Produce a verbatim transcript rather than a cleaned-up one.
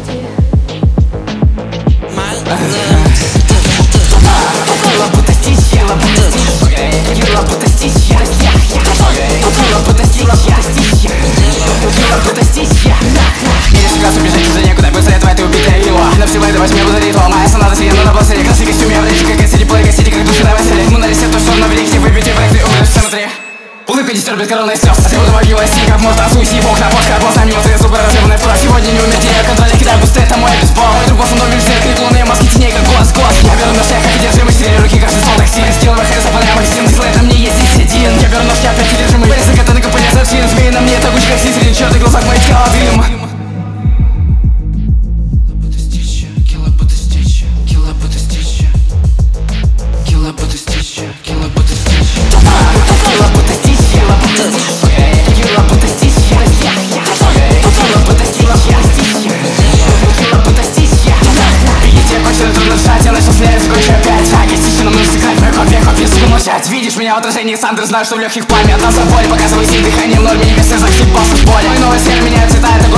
Кило будто стичь, кило будто стичь, кило будто стичь, кило будто стичь, кило будто стичь. Или шагаться бежать уже некуда, быстро этого ты убитая его. Но всего этого возьми буду ритуал. Моя соната съедена на бассейне. Красный костюм, я в речи, как эти плей, гасите, как души на веселе. Мы на ресет, то что на великих, выпейте проекты, умрешь в центре. Улыбка не стерпит коронный слез. А ты буду могила стиль, как может танцуй, бог на бок, как мимо твои зубы разрыванные в кровь. Сегодня не умеете, я контроле кидаю быстрее, это мой бейсбол. Мой друг босс, он увидит свет, крик луны, маски теней, как голос, голос. Я беру нож, я как одержимый, стерею руки, каждый стол такси. Скилл в хэс, заполняю магазин, дизлей, на мне есть здесь один. Я беру нож, я опять одержимый, порез закатанный, как полез от чин. Змеи на мне, тагучий, как слизерин, черный глазок, мои тело дым. Видишь меня в отражении Сандры, знаю, что в легких пламя. Отдам собой, показывай силь, дыхание в норме, небесный захтипался в поле. Мой новый сфер меняет цвета, это